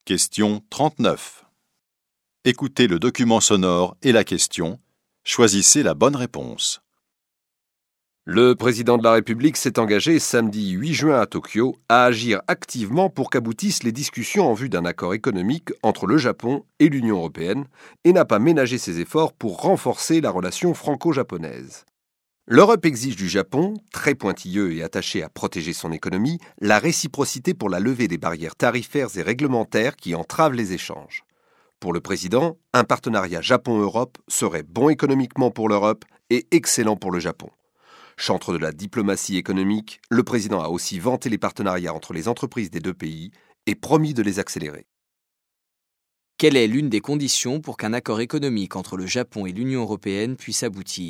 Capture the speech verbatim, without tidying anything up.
Question trente-neuf. Écoutez le document sonore et la question. Choisissez la bonne réponse. Le président de la République s'est engagé samedi huit juin à Tokyo à agir activement pour qu'aboutissent les discussions en vue d'un accord économique entre le Japon et l'Union européenne et n'a pas ménagé ses efforts pour renforcer la relation franco-japonaise. L'Europe exige du Japon, très pointilleux et attaché à protéger son économie, la réciprocité pour la levée des barrières tarifaires et réglementaires qui entravent les échanges. Pour le président, un partenariat Japon-Europe serait bon économiquement pour l'Europe et excellent pour le Japon. Chantre de la diplomatie économique, le président a aussi vanté les partenariats entre les entreprises des deux pays et promis de les accélérer. Quelle est l'une des conditions pour qu'un accord économique entre le Japon et l'Union européenne puisse aboutir ?